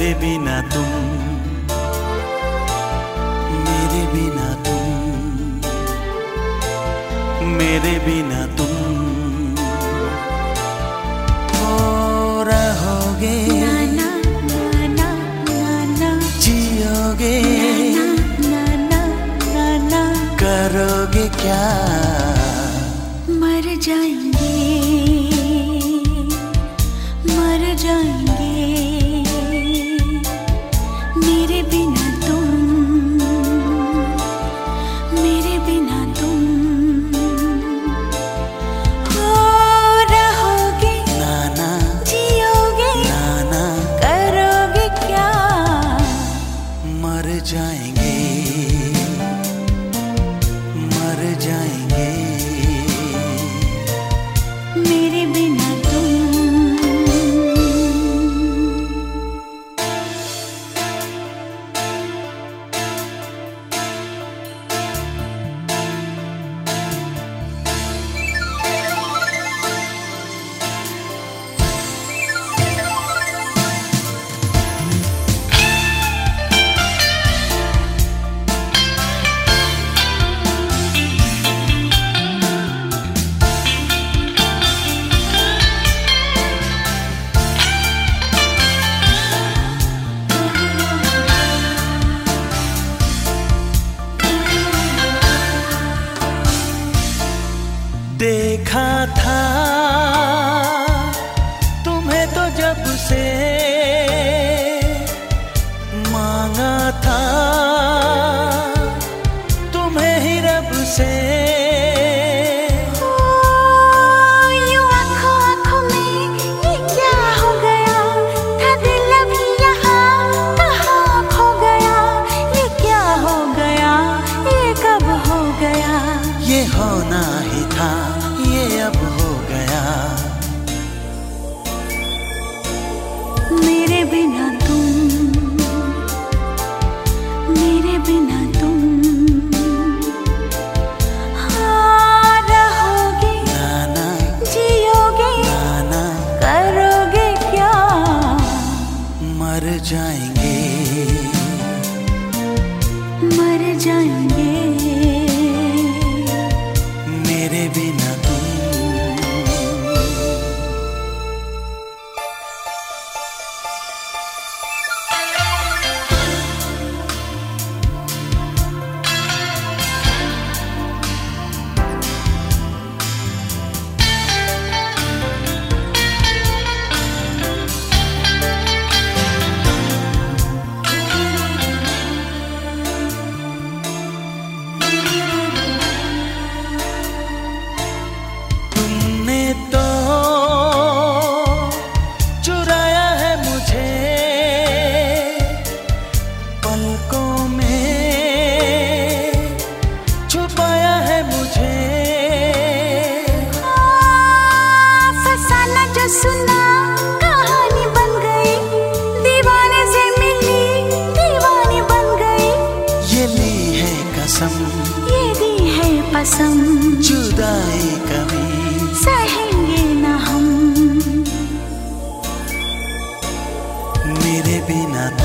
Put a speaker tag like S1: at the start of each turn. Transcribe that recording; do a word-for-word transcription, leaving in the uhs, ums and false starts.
S1: मेरे बिना तुम, मेरे बिना तुम, मेरे बिना तुम हो रहोगे,
S2: ना ना ना ना ना
S1: जियोगे,
S2: ना ना ना ना
S1: करोगे क्या,
S2: मर जाएंगे, मर जाएंगे मेरे बिना तुम, मेरे बिना तुम हो रहोगे,
S1: नाना
S2: जियोगे,
S1: नाना
S2: करोगे क्या,
S1: मर जाएंगे, मर जाएंगे
S2: मेरे बिना तुम।
S1: देखा था तुम्हें तो जब से मांगा था तुम्हें ही रब से,
S2: यूं आँखों आँखों में ये क्या हो गया, था दिल अभी यहाँ कहाँ खो गया, ये क्या हो गया, ये कब हो गया,
S1: ये होना ही था ये अब हो गया,
S2: मेरे बिना तुम, मेरे बिना तुम हाँ रहोगे,
S1: नाना
S2: जियोगे,
S1: नाना
S2: करोगे क्या,
S1: मर जाएंगे,
S2: मर जाएंगे
S1: मेरे बिना तुम। तुमने तो चुराया है मुझे पलकों में, छुपाया है मुझे,
S2: फसाना जो सुना कहानी बन गई, दीवाने से मिली दीवानी बन गई,
S1: ये ली है कसम
S2: ये दी है पसंद,
S1: जुदाई कभी
S2: सहेंगे ना हम,
S1: मेरे बिना